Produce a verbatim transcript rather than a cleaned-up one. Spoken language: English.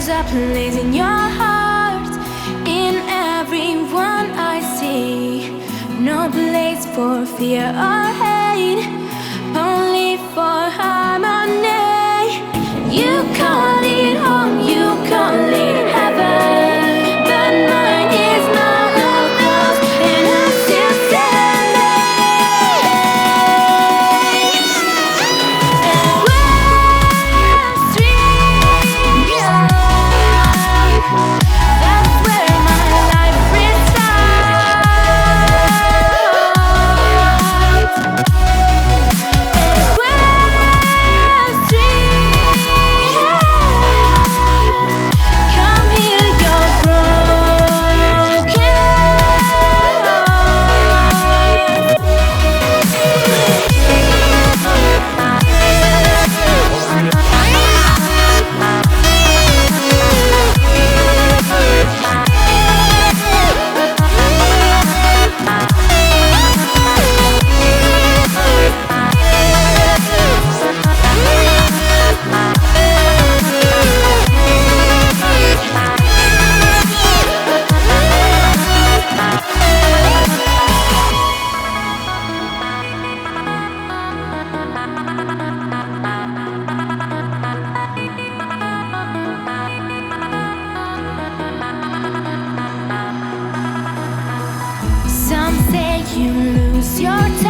a place in your heart, in everyone I see. No place for fear or hate, only for harmony. You call it home, you call it heaven, but mine is none of those, and I'm still standing. And we're street, that's where my life resides. And we're street, come heal your broken Some say you lose your time.